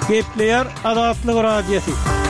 Gepleyer Azatlyk Radiosu.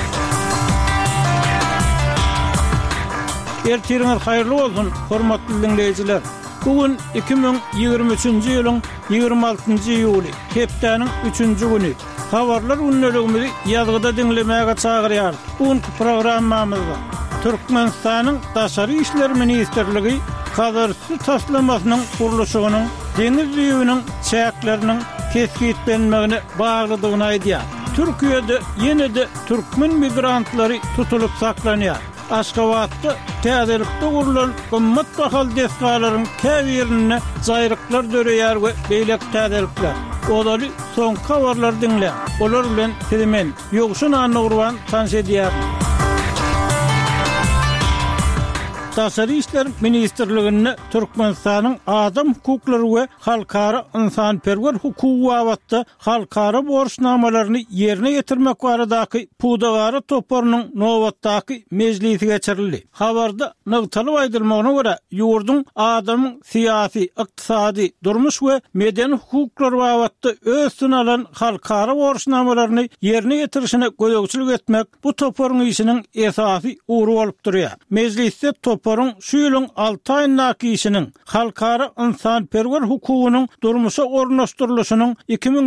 Ertiriniz hayırlı olsun, hormatly dinleyijiler. Bugün 2023-nji ýylyň 26-njy ýuly, hepdeniň 3-nji güni. Habarlar ünlüligimizi ýazgyda dinlemäge çagyrýar. Bugünkü programmamyzda Türkmenistanyň Daşary işler ministrligi Hazır su taslamasynyň kuruluşynyň deňiz ýüzüniň çäkleriniň keskitlenmegine baglydygyny aýdýar. Türkiýede ýene-de türkmen migrantlary tutulup saklanýar. Aşgabatda täzelikde gurulan gymmat bahal deskalaryň käbirine jaýryklar döreýär we beýlek täzelikler. Olary soňky habarlar dinle. Olar bilen Sedimen ýogşun anygurwan tanşedýär. Daşary işler ministrligine Türkmenistanyň adam hukuklary we halkara insanperwer hukuky wagtda halkara borçnamalaryny ýerine ýetirmek baradaky Pudagary toporunyň nowatdaky mejlisi geçirildi. Habarda nygtaly aýdylmagyna görä ýurdun adamyň syýasy, ykdysady, durmuş we medeni hukuklary wagtda özüne alan halkara borçnamalaryny ýerine ýetirişine gödökçilik etmek bu toporuň işiniň esasy uğru bolup durýar. Mejlisde toporun şu ýylyň 6 aýyndaky işiniň halkara insanperwer hukugynyň durmuşa ornaşdyrylýasynyň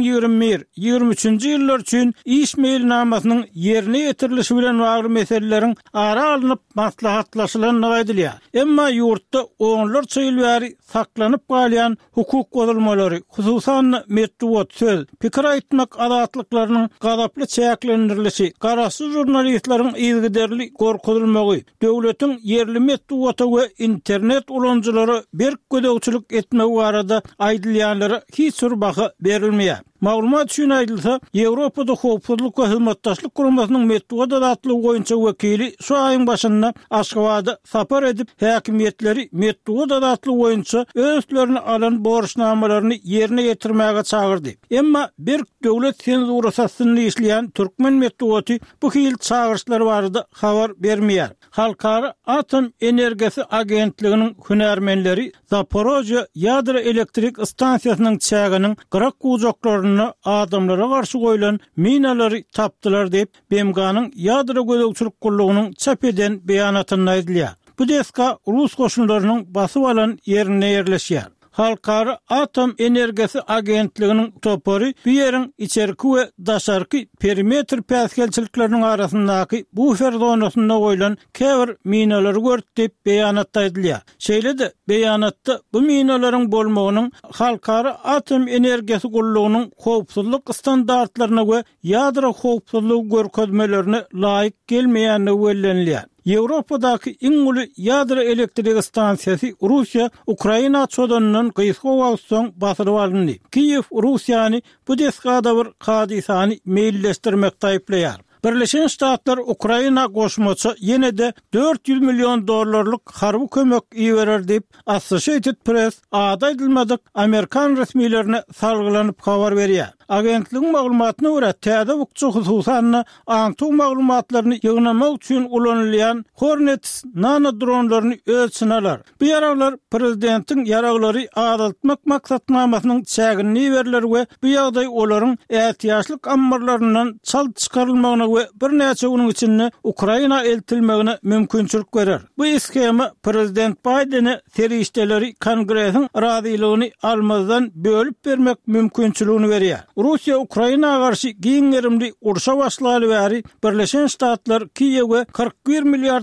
2021-23-nji ýyllar üçin iş meýilnamasynyň ýerine ýetirilişi bilen bagly meseleleriň ara alınıp maslahatlaşylan aýdylýar. Emma ýurtda onlar çyýlbäri saklanyp galýan hukuk bozulmalary, hususan medeniýet, söz, pikir aýtmak azatlyklarynyň gazaply çäklendirilişi, garaşsyz jurnalistleriň ýygyderli gorkutulmagy, döwletiň ýerli medeniýeti we internet ulanjylary bir gödökçilik etmek barada aýdylýanlara hiç bir baha berilmeýär. Maglumat üçin aýdylsa, Ýewropada howpsuzlyk we hyzmatdaşlyk guramasynyň medeniýet adatlygy boýunça wekili şu aýyň başynda Aşgabatda sapar edip häkimiýetleri medeniýet adatlygy boýunça özlerini alan borçnamalaryny ýerine ýetirmäge çagyrdy. Emma bir döwlet senzurasyny işleýän türkmen medeniýeti bu hil çagyrşlary barada habar bermeýär. Halkara Atom Enerjisi Agentliginiň hünärmenleri Zaporojye ýadro elektrik stansiýasynyň çäginiň gyrak gujaklaryny adamlara garşy goýulan minalary tapdylar diýip BMG-nyň ýadro gödökçilik gurulugynyň çap eden beýanatyny aýdylýar. Bu deska Rus goşunlarynyň basyp alan ýerine ýerleşýär. Halkara Atom Enerjisi Agentliginiň topory bu ýeriň içerki we daşarky perimetr päsgelçilikleriniň arasyndaky bufer zonasynda goýulan käbir minalary görtüp beýanatda aýdylýar. Şeýle-de beýanatda bu minalaryň bolmagynyň halkara atom enerjisi gurulugynyň howpsuzlyk standartlaryna we ýadro howpsuzlygy görkezmelerine laýyk gelmeýäni wellenilýär. Ýewropadaky iň uly ýadro elektrik stansiýasy Russiýa Ukraina çodanynyň gysga wagtdan basyryp alındy. Kiýew Russiýany bu deskada bir hadisany meýilleşdirmekde aýplaýar. Birleşen Ştatlar Ukraina goşmaça ýene-de $400 milyon harby kömek iýerer diýip Associated Press ada edilmedik Amerikan resmiýetlerine salgylanyp habar berýär. Agentligiň maglumatyna görä täze bukçy hususan antyk maglumatlaryny ýygnamak üçin ulanylýan Hornet nano dronlaryny ölçüneler. Bu ýaraglar prezidentiň ýaraglary azaltmak maksatnamasynyň çägini berler we bu ýagdaý olaryň ähtiýaçlyk ammarlaryndan çal çykarylmagyna we bir näçe unyň içinde Ukraina eltilmegine mümkinçilik berer. Bu skema prezident Biden'e serişdeleri Kongresiň razylygyny almazdan bölüp bermek mümkinçiligini berýär. Russiýa Ukraina garşy giňerimli urşa başlaly bäri Birleşen Ştatlar Kiýewe $41 milyar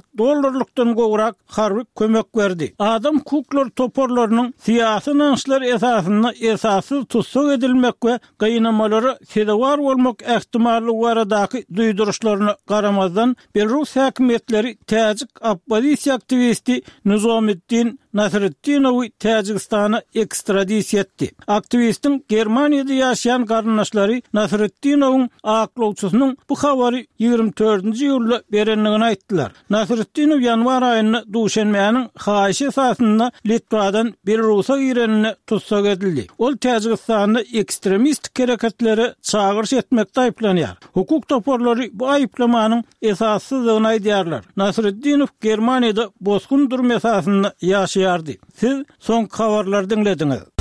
gowrak harby kömek berdi. Adam hukuklary toporlarynyň syýasy naňşlar esasyna esassız tutsak edilmek we gynamalara sebäp bolmak ähtimaly baradaky duýduruşlaryna garamazdan Belarus häkimetleri täzik oppozisiýa aktivisti Nizomiddin Nasreddinowy Täjikistana ekstradisiýa etdi. Aktivistin Germaniýada ýaşaýan garyndaşlary Nasreddinowyň aklawçysynyň bu habary 24-nji ýylda berenligini aýtdylar. Nasreddinow ýanwar aýyny duşanmaýanyň haýyşy esasynda Litwadan Belarusa girenine tutsak edildi. Ol Täjikistanda ekstremistik hereketlere çağırış etmekde aýplanýar. Hukuk toporlary bu aýplamanyň esassyzlygyny aýdýarlar. Nasreddinow Germaniýada bozgun durum esasynda ýaşaýardy. Siz soňky habarlary dinlediňiz.